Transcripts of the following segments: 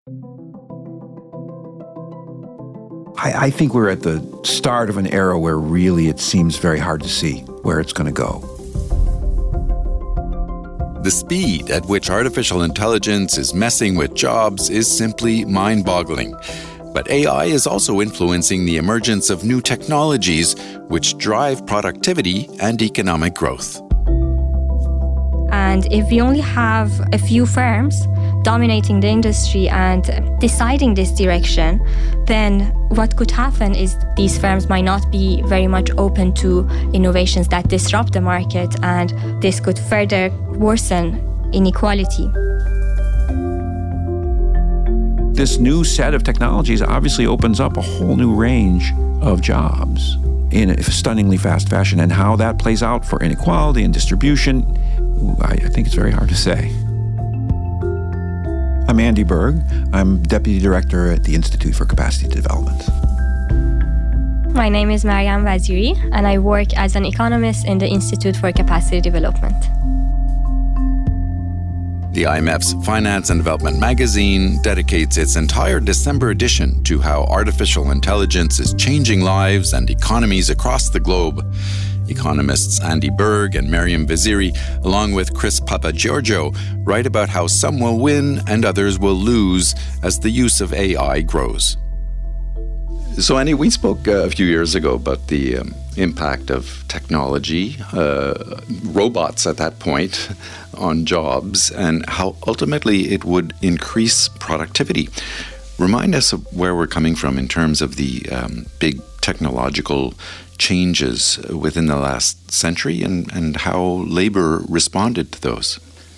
I think we're at the start of an era where really it seems very hard to see where it's going to go. The speed at which artificial intelligence is messing with jobs is simply mind-boggling. But AI is also influencing the emergence of new technologies which drive productivity and economic growth. And if we only have a few firms dominating the industry and deciding this direction, then what could happen is these firms might not be very much open to innovations that disrupt the market, and this could further worsen inequality. This new set of technologies obviously opens up a whole new range of jobs in a stunningly fast fashion, and how that plays out for inequality and distribution, I think it's very hard to say. I'm Andy Berg. I'm Deputy Director at the Institute for Capacity Development. My name is Maryam Waziri, and I work as an economist in the Institute for Capacity Development. The IMF's Finance and Development magazine dedicates its entire December edition to how artificial intelligence is changing lives and economies across the globe. Economists Andy Berg and Maryam Waziri, along with Chris Papagiorgio, write about how some will win and others will lose as the use of AI grows. So, Andy, we spoke a few years ago about the impact of technology, robots at that point, on jobs, and how ultimately it would increase productivity. Remind us of where we're coming from in terms of the big technological changes within the last century and how labor responded to those.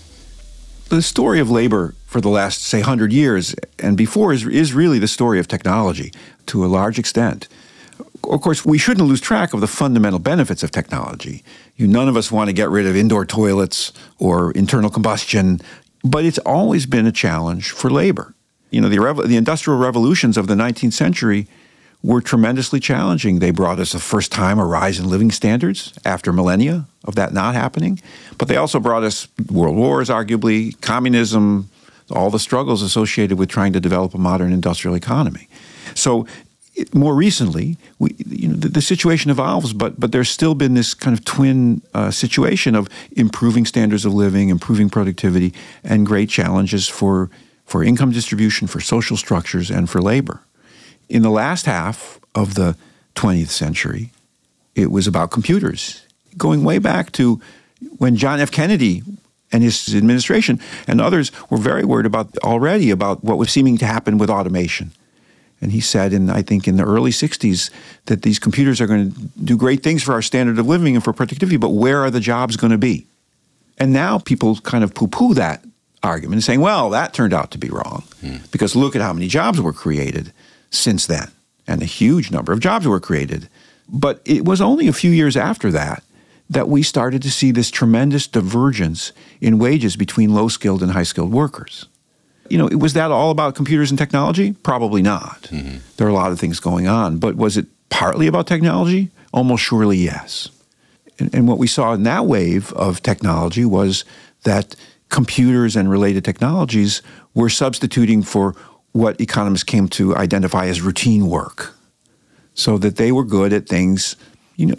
The story of labor for the last, say, 100 years and before is really the story of technology to a large extent. Of course, we shouldn't lose track of the fundamental benefits of technology. None of us want to get rid of indoor toilets or internal combustion, but it's always been a challenge for labor. The industrial revolutions of the 19th century were tremendously challenging. They brought us the first time a rise in living standards after millennia of that not happening. But they also brought us world wars, arguably, communism, all the struggles associated with trying to develop a modern industrial economy. So more recently, the situation evolves, but there's still been this kind of twin situation of improving standards of living, improving productivity, and great challenges for income distribution, for social structures, and for labor. In the last half of the 20th century, it was about computers, going way back to when John F. Kennedy and his administration and others were very worried about what was seeming to happen with automation. And he said, I think in the early 60s, that these computers are going to do great things for our standard of living and for productivity, but where are the jobs going to be? And now people kind of poo-poo that argument and saying, well, that turned out to be wrong, because look at how many jobs were created since then, and a huge number of jobs were created. But it was only a few years after that we started to see this tremendous divergence in wages between low-skilled and high-skilled workers. Was that all about computers and technology? Probably not. Mm-hmm. There are a lot of things going on. But was it partly about technology? Almost surely yes. And what we saw in that wave of technology was that computers and related technologies were substituting for what economists came to identify as routine work, so that they were good at things, you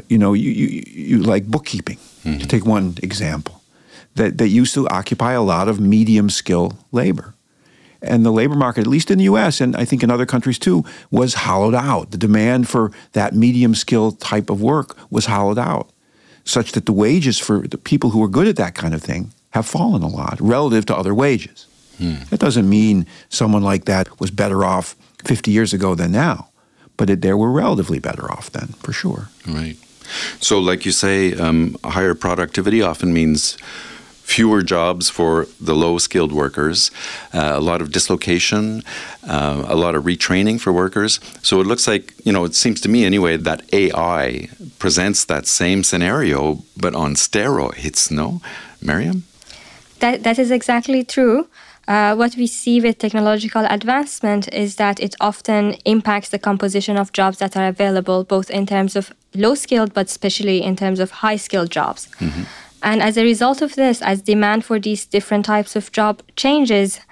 like bookkeeping, to take one example, that used to occupy a lot of medium skill labor. And the labor market, at least in the U.S. and I think in other countries too, was hollowed out. The demand for that medium skill type of work was hollowed out, such that the wages for the people who were good at that kind of thing have fallen a lot relative to other wages. That doesn't mean someone like that was better off 50 years ago than now, but they were relatively better off then, for sure. Right. So like you say, higher productivity often means fewer jobs for the low-skilled workers, a lot of dislocation, a lot of retraining for workers. So it looks like, it seems to me anyway, that AI presents that same scenario, but on steroids, no? Maryam? That is exactly true. What we see with technological advancement is that it often impacts the composition of jobs that are available, both in terms of low-skilled, but especially in terms of high-skilled jobs. Mm-hmm. And as a result of this, as demand for these different types of job changes,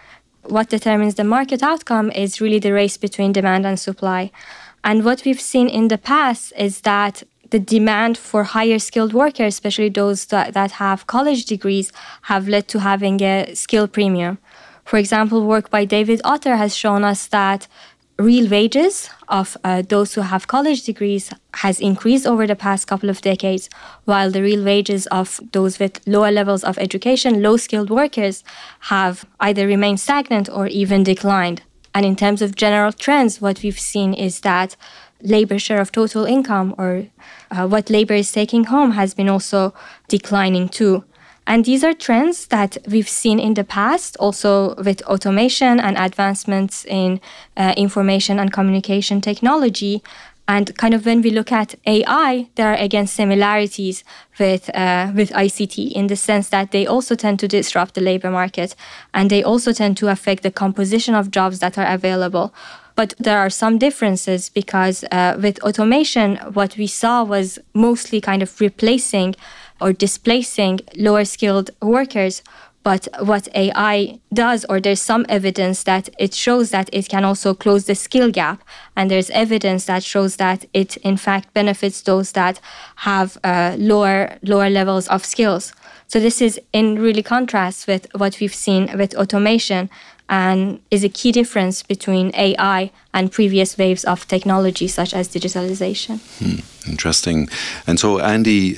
what determines the market outcome is really the race between demand and supply. And what we've seen in the past is that the demand for higher skilled workers, especially those that have college degrees, have led to having a skill premium. For example, work by David Otter has shown us that real wages of those who have college degrees has increased over the past couple of decades, while the real wages of those with lower levels of education, low-skilled workers, have either remained stagnant or even declined. And in terms of general trends, what we've seen is that labor share of total income, or what labor is taking home, has been also declining too. And these are trends that we've seen in the past, also with automation and advancements in information and communication technology. And kind of when we look at AI, there are again similarities with ICT in the sense that they also tend to disrupt the labor market, and they also tend to affect the composition of jobs that are available. But there are some differences because with automation, what we saw was mostly kind of replacing or displacing lower skilled workers. But what AI does, or there's some evidence that it shows that it can also close the skill gap. And there's evidence that shows that it, in fact, benefits those that have lower levels of skills. So this is in really contrast with what we've seen with automation, and is a key difference between AI and previous waves of technology, such as digitalization. Interesting. And so, Andy,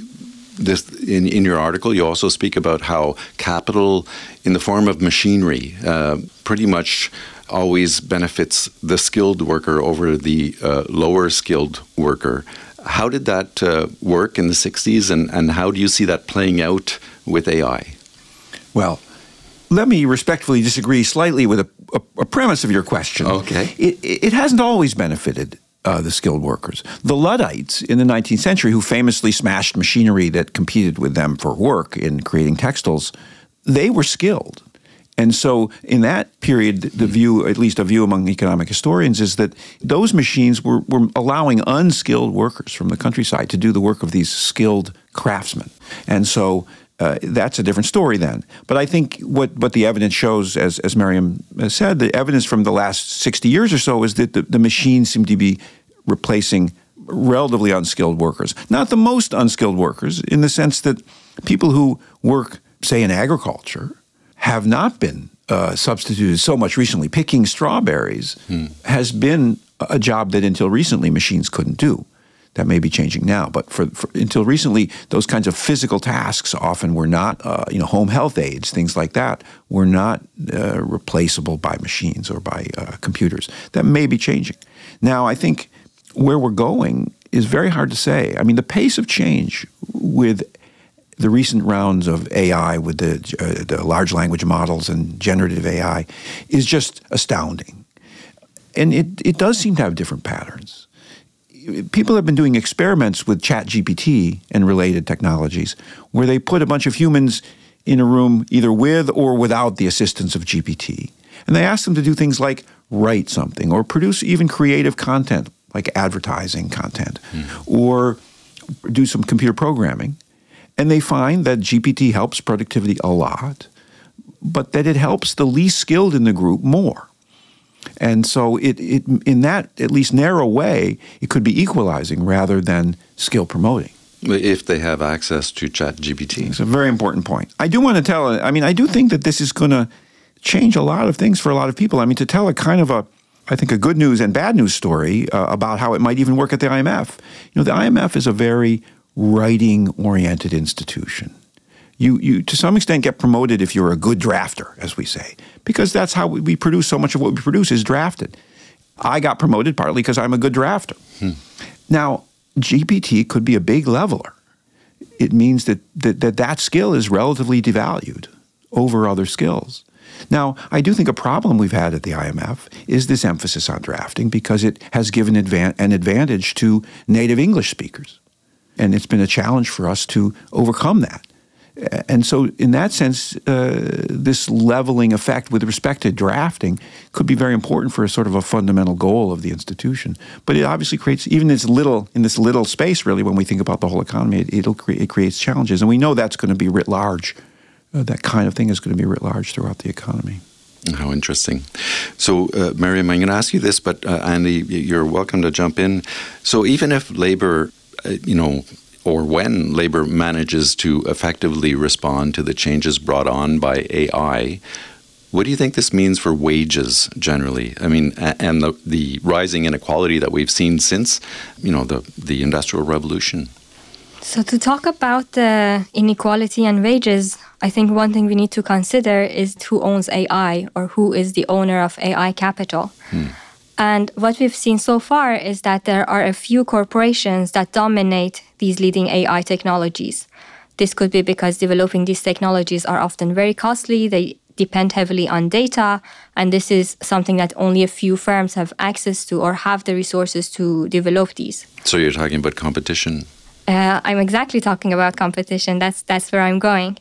in your article, you also speak about how capital in the form of machinery pretty much always benefits the skilled worker over the lower skilled worker. How did that work in the 60s, and how do you see that playing out with AI? Well, let me respectfully disagree slightly with a premise of your question. Okay. It hasn't always benefited the skilled workers. The Luddites in the 19th century, who famously smashed machinery that competed with them for work in creating textiles, they were skilled. And so in that period, the view, at least a view among economic historians, is that those machines were allowing unskilled workers from the countryside to do the work of these skilled craftsmen. And so that's a different story then. But I think what the evidence shows, as Miriam said, the evidence from the last 60 years or so is that the machines seem to be replacing relatively unskilled workers. Not the most unskilled workers, in the sense that people who work, say, in agriculture have not been substituted so much recently. Picking strawberries has been a job that until recently machines couldn't do. That may be changing now, but for until recently, those kinds of physical tasks often were not, home health aides, things like that, were not replaceable by machines or by computers. That may be changing. Now, I think where we're going is very hard to say. I mean, the pace of change with the recent rounds of AI, with the large language models and generative AI, is just astounding. And it does seem to have different patterns. People have been doing experiments with ChatGPT and related technologies where they put a bunch of humans in a room either with or without the assistance of GPT. And they ask them to do things like write something or produce even creative content like advertising content or do some computer programming. And they find that GPT helps productivity a lot, but that it helps the least skilled in the group more. And so it in that at least narrow way, it could be equalizing rather than skill promoting. If they have access to ChatGPT. It's a very important point. I do want to I do think that this is going to change a lot of things for a lot of people. I mean, to tell a kind of I think a good news and bad news story about how it might even work at the IMF. The IMF is a very writing-oriented institution. You to some extent get promoted if you're a good drafter, as we say, because that's how we produce so much of what we produce is drafted. I got promoted partly because I'm a good drafter. Now, GPT could be a big leveler. It means that skill is relatively devalued over other skills. Now, I do think a problem we've had at the IMF is this emphasis on drafting because it has given an advantage to native English speakers. And it's been a challenge for us to overcome that. And so in that sense, this leveling effect with respect to drafting could be very important for a sort of a fundamental goal of the institution. But it obviously creates, even in this little space really, when we think about the whole economy, it creates challenges. And we know that's going to be writ large. That kind of thing is going to be writ large throughout the economy. How interesting. So, Miriam, I'm going to ask you this, but Andy, you're welcome to jump in. So even if labor, or when labor manages to effectively respond to the changes brought on by AI, what do you think this means for wages generally? I mean, and the rising inequality that we've seen since, the Industrial Revolution? So to talk about the inequality and wages, I think one thing we need to consider is who owns AI or who is the owner of AI capital. And what we've seen so far is that there are a few corporations that dominate these leading AI technologies. This could be because developing these technologies are often very costly. They depend heavily on data, and this is something that only a few firms have access to or have the resources to develop these. So you're talking about competition? I'm exactly talking about competition. That's where I'm going.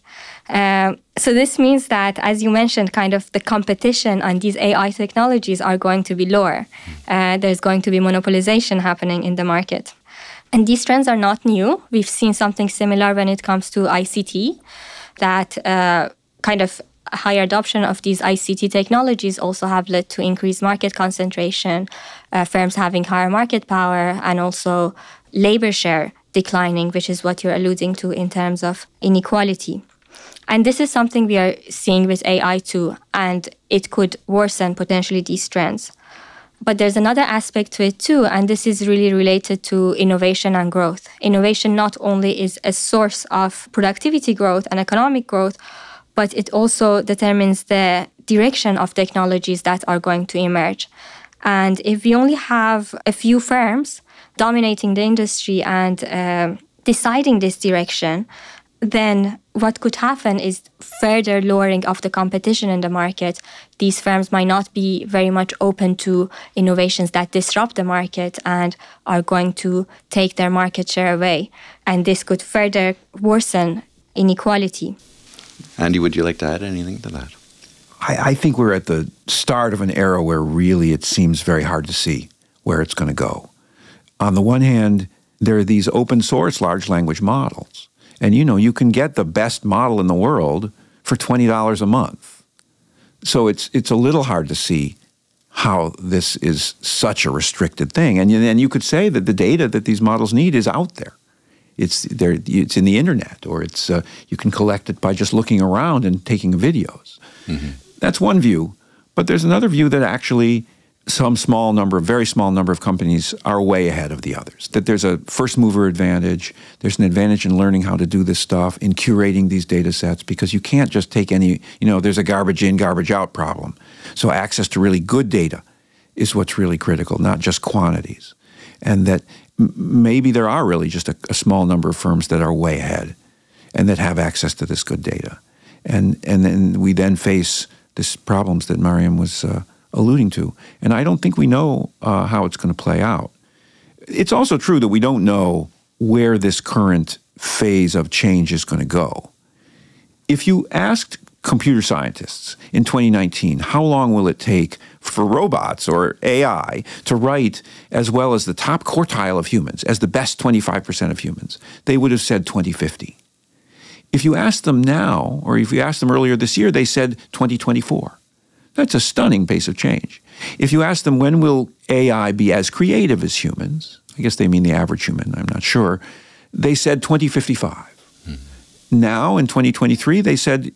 So this means that, as you mentioned, kind of the competition on these AI technologies are going to be lower. There's going to be monopolization happening in the market. And these trends are not new. We've seen something similar when it comes to ICT, that kind of higher adoption of these ICT technologies also have led to increased market concentration, firms having higher market power, and also labor share declining, which is what you're alluding to in terms of inequality. And this is something we are seeing with AI too, and it could worsen potentially these trends. But there's another aspect to it too, and this is really related to innovation and growth. Innovation not only is a source of productivity growth and economic growth, but it also determines the direction of technologies that are going to emerge. And if we only have a few firms dominating the industry and deciding this direction, then what could happen is further lowering of the competition in the market. These firms might not be very much open to innovations that disrupt the market and are going to take their market share away. And this could further worsen inequality. Andy, would you like to add anything to that? I think we're at the start of an era where really it seems very hard to see where it's going to go. On the one hand, there are these open source large language models. And you can get the best model in the world for $20 a month. So it's a little hard to see how this is such a restricted thing. And you could say that the data that these models need is out there. It's in the internet, or you can collect it by just looking around and taking videos. Mm-hmm. That's one view. But there's another view that actually very small number of companies are way ahead of the others. That there's a first mover advantage. There's an advantage in learning how to do this stuff, in curating these data sets, because you can't just take any, there's a garbage in, garbage out problem. So access to really good data is what's really critical, not just quantities. And that maybe there are really just a small number of firms that are way ahead and that have access to this good data. And then we then face these problems that Miriam was alluding to. And I don't think we know how it's going to play out. It's also true that we don't know where this current phase of change is going to go. If you asked computer scientists in 2019, how long will it take for robots or AI to write as well as the top quartile of humans, as the best 25% of humans, they would have said 2050. If you ask them now, or if you asked them earlier this year, they said 2024. That's a stunning pace of change. If you ask them when will AI be as creative as humans, I guess they mean the average human, I'm not sure, they said 2055. Mm-hmm. Now in 2023, they said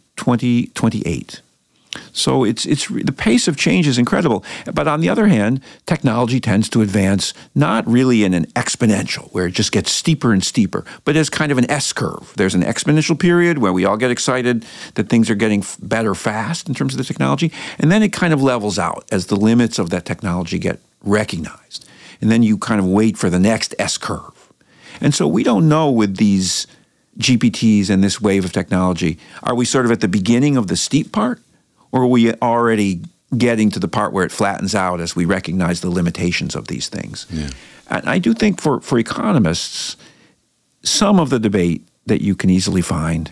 2028. So it's the pace of change is incredible. But on the other hand, technology tends to advance not really in an exponential, where it just gets steeper and steeper, but as kind of an S-curve. There's an exponential period where we all get excited that things are getting better fast in terms of the technology, and then it kind of levels out as the limits of that technology get recognized. And then you kind of wait for the next S-curve. And so we don't know with these GPTs and this wave of technology, are we sort of at the beginning of the steep part? Or are we already getting to the part where it flattens out as we recognize the limitations of these things? Yeah. And I do think for economists, some of the debate that you can easily find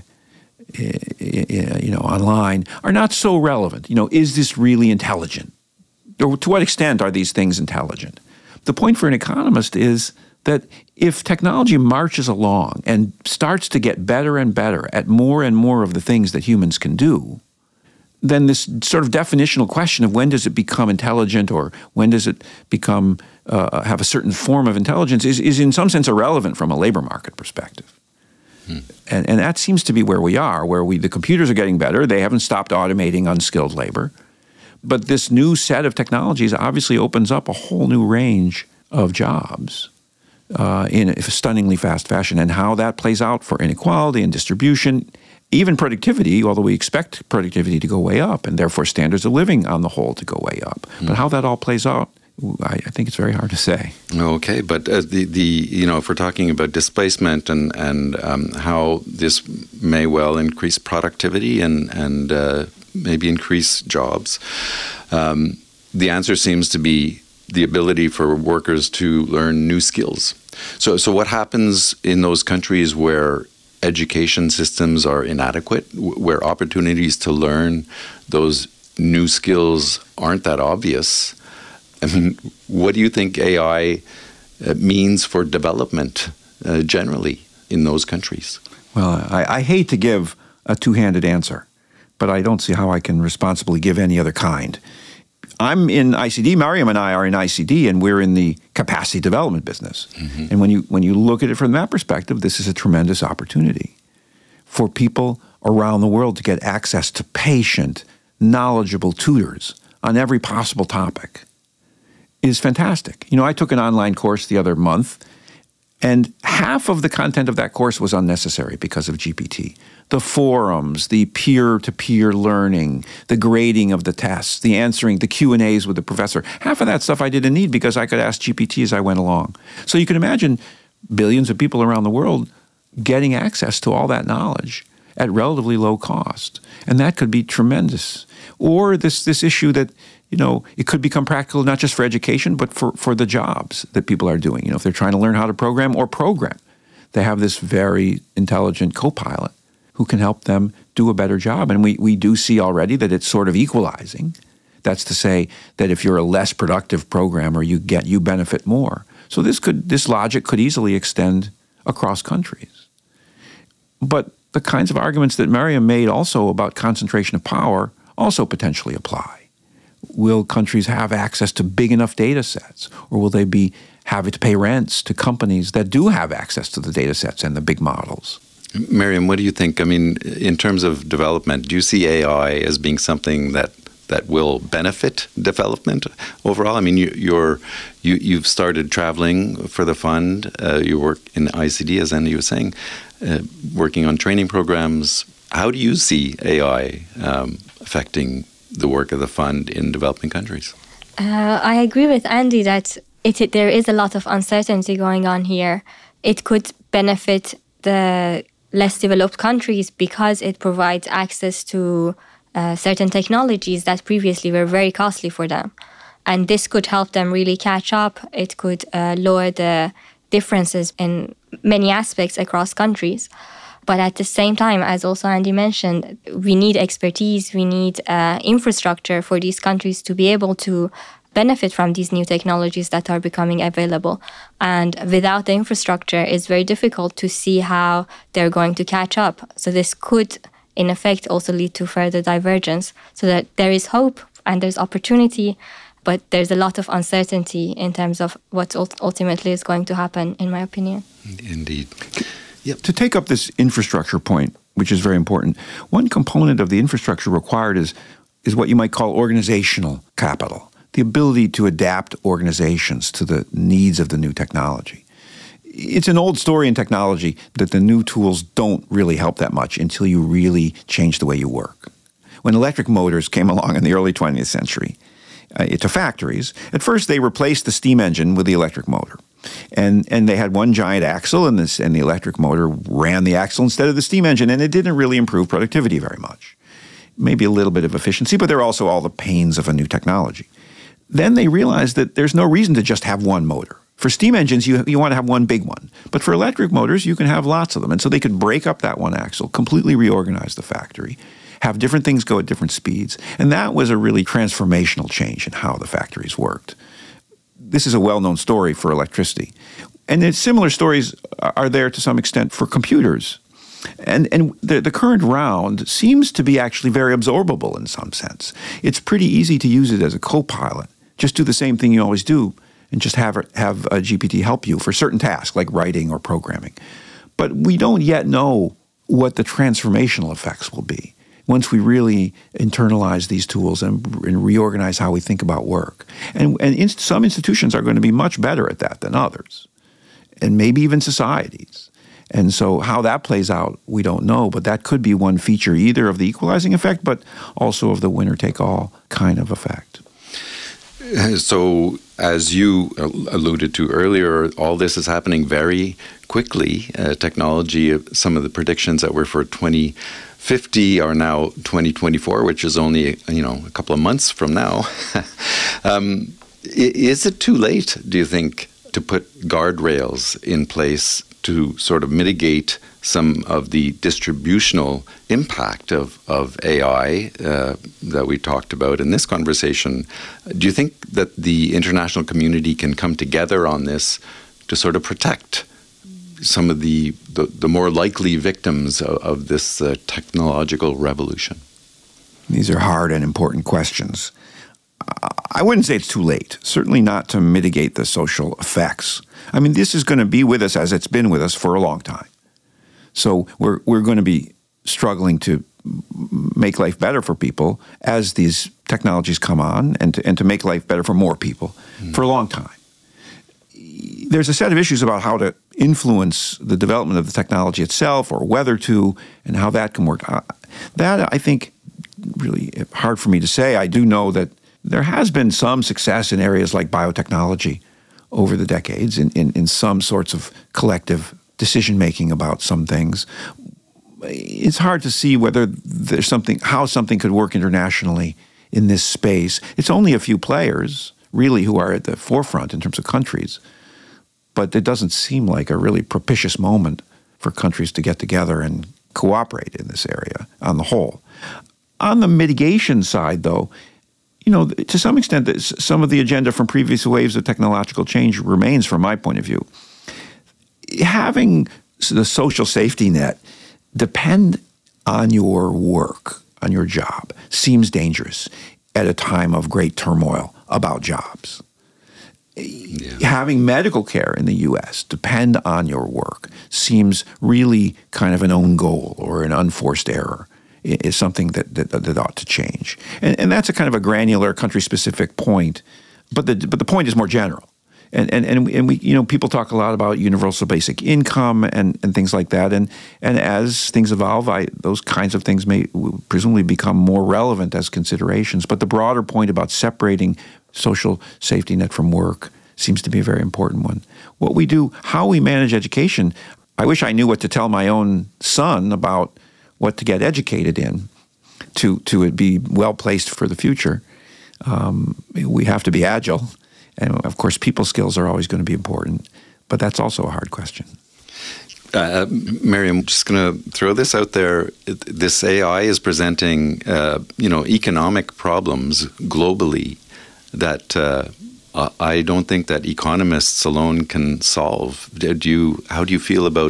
online are not so relevant. Is this really intelligent? Or to what extent are these things intelligent? The point for an economist is that if technology marches along and starts to get better and better at more and more of the things that humans can do, then this sort of definitional question of when does it become intelligent or when does it become have a certain form of intelligence is in some sense irrelevant from a labor market perspective. And that seems to be where we are, where the computers are getting better. They haven't stopped automating unskilled labor. But this new set of technologies obviously opens up a whole new range of jobs in a stunningly fast fashion. And how that plays out for inequality and distribution, even productivity, although we expect productivity to go way up and therefore standards of living on the whole to go way up. But how that all plays out, I think it's very hard to say. Okay, but if we're talking about displacement and how this may well increase productivity and maybe increase jobs, the answer seems to be the ability for workers to learn new skills. So what happens in those countries where education systems are inadequate, where opportunities to learn those new skills aren't that obvious? I mean, what do you think AI means for development generally in those countries? Well, I hate to give a two-handed answer, but I don't see how I can responsibly give any other kind. I'm in ICD, Mariam and I are in ICD, and we're in the capacity development business. Mm-hmm. And when you look at it from that perspective, this is a tremendous opportunity for people around the world to get access to patient, knowledgeable tutors on every possible topic. It is fantastic. I took an online course the other month, and half of the content of that course was unnecessary because of GPT. The forums, the peer-to-peer learning, the grading of the tests, the answering, the Q&As with the professor. Half of that stuff I didn't need because I could ask GPT as I went along. So you can imagine billions of people around the world getting access to all that knowledge at relatively low cost. And that could be tremendous. Or this issue that, it could become practical not just for education, but for the jobs that people are doing. If they're trying to learn how to program, they have this very intelligent co-pilot who can help them do a better job. And we do see already that it's sort of equalizing. That's to say that if you're a less productive programmer, you benefit more. So this logic could easily extend across countries. But the kinds of arguments that Mariam made also about concentration of power also potentially apply. Will countries have access to big enough data sets, or will they have to pay rents to companies that do have access to the data sets and the big models? Mariam, what do you think? I mean, in terms of development, do you see AI as being something that will benefit development overall? I mean, you've started traveling for the fund. You work in ICD, as Andy was saying, working on training programs. How do you see AI affecting the work of the fund in developing countries? I agree with Andy that there is a lot of uncertainty going on here. It could benefit the less developed countries because it provides access to certain technologies that previously were very costly for them. And this could help them really catch up. It could lower the differences in many aspects across countries. But at the same time, as also Andy mentioned, we need expertise, we need infrastructure for these countries to be able to benefit from these new technologies that are becoming available. And without the infrastructure, it's very difficult to see how they're going to catch up. So this could, in effect, also lead to further divergence, so that there is hope and there's opportunity, but there's a lot of uncertainty in terms of what ultimately is going to happen, in my opinion. Indeed. Yep. To take up this infrastructure point, which is very important, one component of the infrastructure required is what you might call organizational capital, the ability to adapt organizations to the needs of the new technology. It's an old story in technology that the new tools don't really help that much until you really change the way you work. When electric motors came along in the early 20th century to factories, at first they replaced the steam engine with the electric motor. And they had one giant axle, and the electric motor ran the axle instead of the steam engine, and it didn't really improve productivity very much. Maybe a little bit of efficiency, but there are also all the pains of a new technology. Then they realized that there's no reason to just have one motor. For steam engines, you want to have one big one. But for electric motors, you can have lots of them. And so they could break up that one axle, completely reorganize the factory, have different things go at different speeds. And that was a really transformational change in how the factories worked. This is a well-known story for electricity. And similar stories are there to some extent for computers. And the current round seems to be actually very absorbable in some sense. It's pretty easy to use it as a co-pilot. Just do the same thing you always do and just have a GPT help you for certain tasks like writing or programming. But we don't yet know what the transformational effects will be once we really internalize these tools and reorganize how we think about work. And some institutions are going to be much better at that than others, and maybe even societies. And so how that plays out, we don't know, but that could be one feature either of the equalizing effect, but also of the winner-take-all kind of effect. So, as you alluded to earlier, all this is happening very quickly. Technology, some of the predictions that were for 2050 are now 2024, which is only a couple of months from now. Is it too late, do you think, to put guardrails in place to sort of mitigate some of the distributional impact of AI that we talked about in this conversation? Do you think that the international community can come together on this to sort of protect some of the more likely victims of this technological revolution? These are hard and important questions. I wouldn't say it's too late, certainly not to mitigate the social effects. I mean, this is going to be with us as it's been with us for a long time. So we're going to be struggling to make life better for people as these technologies come on and to make life better for more people for a long time. There's a set of issues about how to influence the development of the technology itself or whether to and how that can work. That, I think, really hard for me to say. I do know that there has been some success in areas like biotechnology over the decades in some sorts of collective decision-making about some things. It's hard to see whether there's how something could work internationally in this space. It's only a few players, really, who are at the forefront in terms of countries. But it doesn't seem like a really propitious moment for countries to get together and cooperate in this area on the whole. On the mitigation side, though, to some extent, some of the agenda from previous waves of technological change remains from my point of view. Having the social safety net depend on your work, on your job, seems dangerous at a time of great turmoil about jobs. Yeah. Having medical care in the U.S. depend on your work seems really kind of an own goal or an unforced error. Is something that ought to change. And that's a kind of a granular country-specific point, but the point is more general. And we people talk a lot about universal basic income and things like that. And as things evolve, those kinds of things may presumably become more relevant as considerations. But the broader point about separating social safety net from work seems to be a very important one. What we do, how we manage education, I wish I knew what to tell my own son about what to get educated in to be well-placed for the future. We have to be agile. And, of course, people skills are always going to be important. But that's also a hard question. Mary, I'm just going to throw this out there. This AI is presenting, economic problems globally that I don't think that economists alone can solve. How do you feel about,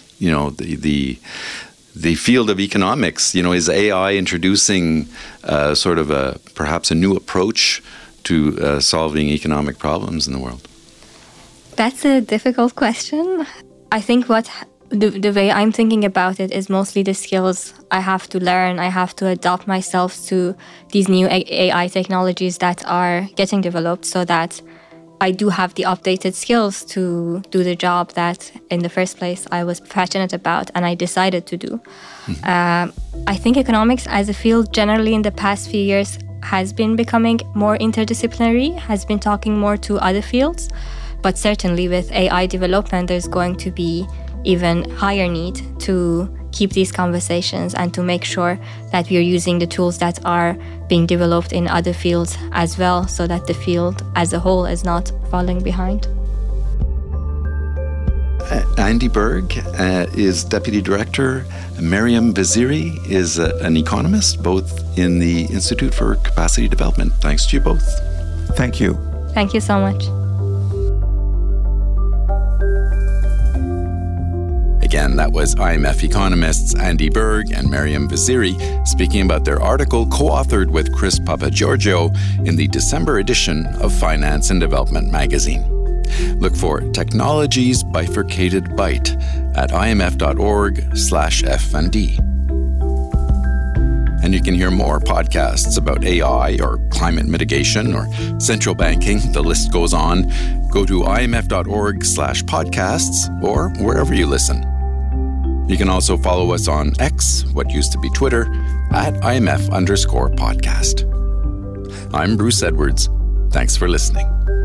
the field of economics? Is AI introducing perhaps a new approach to solving economic problems in the world? That's a difficult question. I think the way I'm thinking about it is mostly the skills I have to learn. I have to adapt myself to these new AI technologies that are getting developed so that I do have the updated skills to do the job that in the first place I was passionate about and I decided to do. I think economics as a field generally in the past few years has been becoming more interdisciplinary, has been talking more to other fields. But certainly with AI development, there's going to be even higher need to keep these conversations and to make sure that we are using the tools that are being developed in other fields as well, so that the field as a whole is not falling behind. Andy Berg is Deputy Director. Maryam Vaziri is an economist, both in the Institute for Capacity Development. Thanks to you both. Thank you. Thank you so much. Again, that was IMF economists Andy Berg and Maryam Vaziri speaking about their article co-authored with Chris Papagiorgio in the December edition of Finance and Development magazine. Look for Technology's Bifurcated Bite at imf.org/F&D. And you can hear more podcasts about AI or climate mitigation or central banking. The list goes on. Go to imf.org/podcasts or wherever you listen. You can also follow us on X, what used to be Twitter, at IMF_podcast. I'm Bruce Edwards. Thanks for listening.